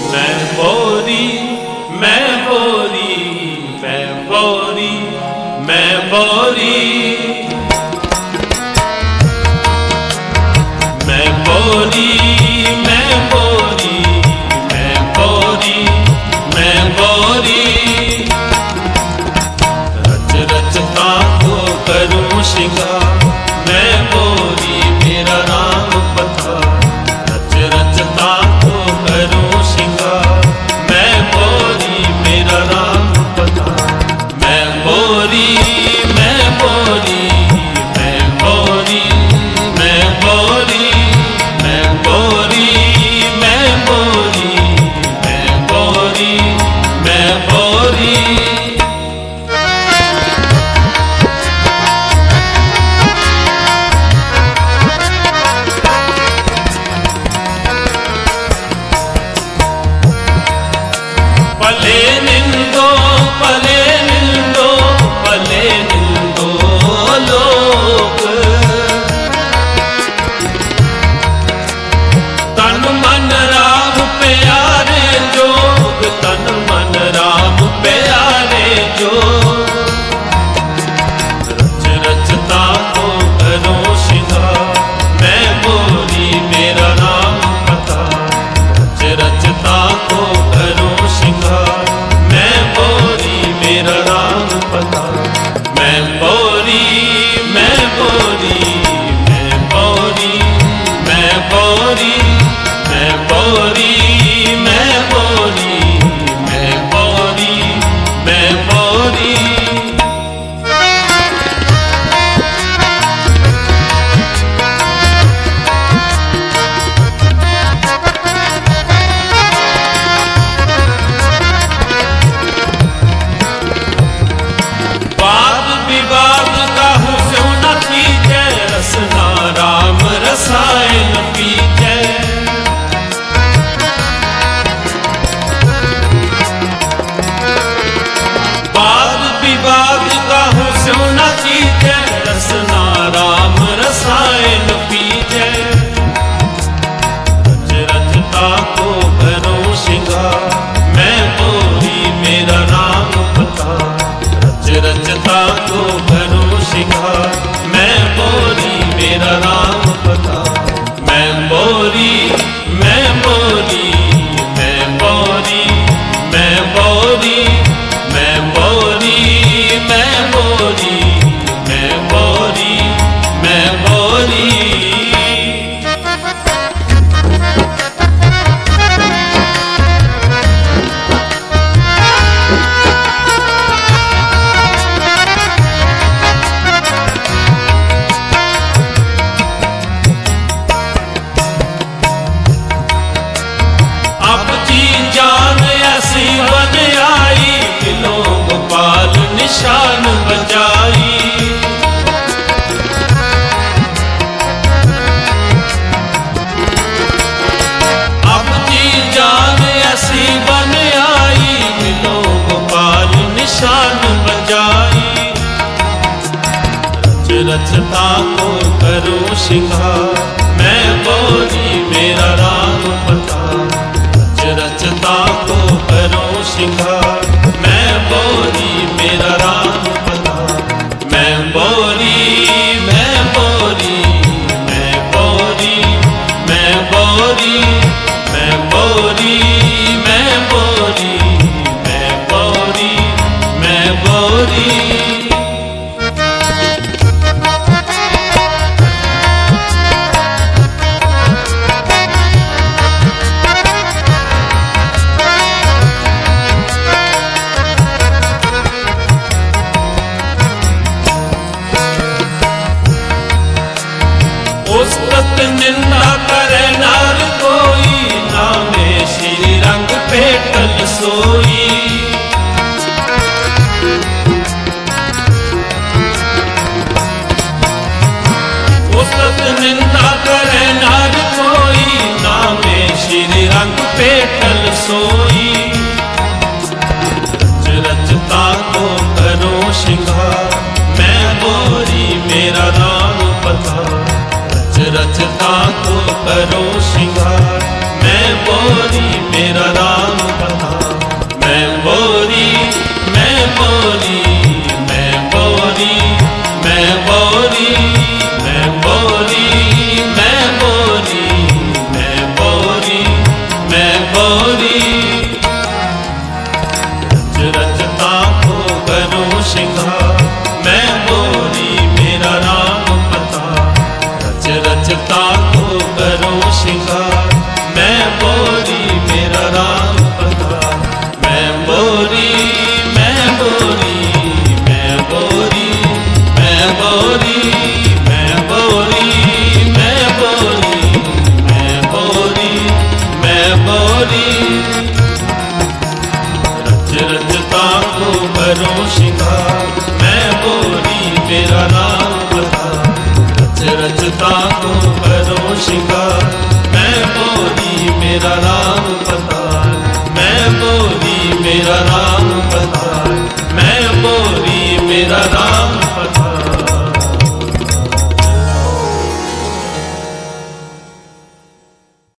मैं बोरी मैं बोरी मैं बोरी मैं बोरी मैं बोरी मैं बोरी मैं बोरी मैं बोरी रच रचता को करूं श्रृंगार मैं बोरी मेरा नाम पता रच रचता को करूं श्रृंगार मैं बोरी मेरा नाम पता मैं बोरी मैं बोरी मैं बोरी मैं बोरी मैं बोरी मैं बोरी मैं बोरी मैं बोरी पले निंदो पले निंदो पले निंदो लोक तन मन राम प्यारे जोग तन मन राम प्यारे जोग रच रचता को करो श्रृंगार मैं बोरी मेरा नाम पता रच रचता को करो श्रृंगार मैं बोरी मेरा नाम पता मैं बोरी मैं बोरी मैं बोरी मैं बोरी मैं बोरी मैं बोरी मैं बोरी मैं बोरी वाद विवाद काहू से न कीजे रसना राम रसायन पीजे वाद विवाद काहू से न कीजे रसना राम रसायन पीजे रच रचता को करो श्रृंगार मैं बोरी मेरा नाम पता रच रचता को करो श्रृंगार मैं बोरी मेरा नाम पता मैं बोरी मैं बोरी मैं बोरी मैं बोरी मैं बोरी मैं बोरी मैं बोरी मैं बोरी अब जी जान ऐसी बन आई दिलो गोपाल निशान बजाई अब जी जान ऐसी बन आई दिलो गोपाल निशान बजाई रच रचता को करो श्रृंगार मैं बोरी मेरा राम पता रच रचता को करो श्रृंगार मैं बोरी मेरा राम पता मैं बोरी मैं बोरी मैं बोरी मैं बोरी मैं बोरी मैं बोरी मैं बोरी मैं बोरी उस्तत निंदा करे नार कोई नामे श्री रंग पेटल सोई उस्तत निंदा करे नार कोई नामे श्री रंग पेटल सोई रच रचता को करो श्रृंगार मैं बोरी मेरा नाम पता रचता को करो श्रृंगार मैं बोरी मेरा राम मेरा राम बताए, मैं बोली मेरा राम